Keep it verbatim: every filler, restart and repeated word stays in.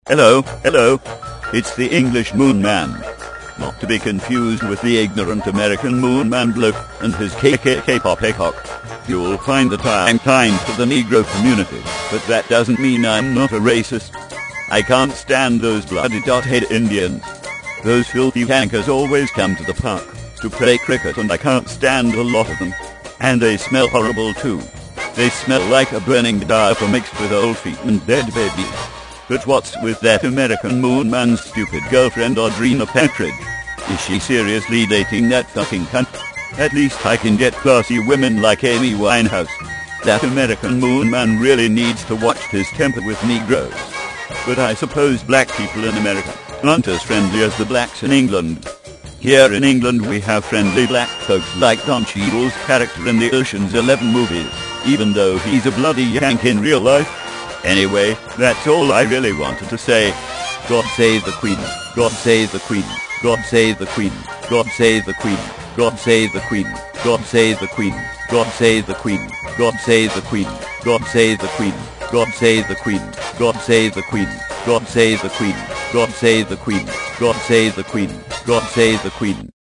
Hello, hello. It's the English Moon Man. Not to be confused with the ignorant American Moon Man bloke and his K K K pop cock. You'll find that I'm kind to the Negro community, but that doesn't mean I'm not a racist. I can't stand those bloody dot-head Indians. Those filthy hankers always come to the park to play cricket, and I can't stand a lot of them. And they smell horrible too. They smell like a burning diaper mixed with old feet and dead babies. But what's with that American Moon Man's stupid girlfriend Audrina Patridge? Is she seriously dating that fucking cunt? At least I can get classy women like Amy Winehouse. That American Moon Man really needs to watch his temper with Negroes. But I suppose black people in America aren't as friendly as the blacks in England. Here in England we have friendly black folks like Don Cheadle's character in the Ocean's Eleven movies, even though he's a bloody Yank in real life. Anyway, that's all I really wanted to say. God save the Queen. God save the Queen. God save the Queen. God save the Queen. God save the Queen. God save the Queen. God save the Queen. God save the Queen. God save the Queen. God save the Queen. God save the Queen. God save the Queen. God save the Queen. God save the Queen. God save the Queen.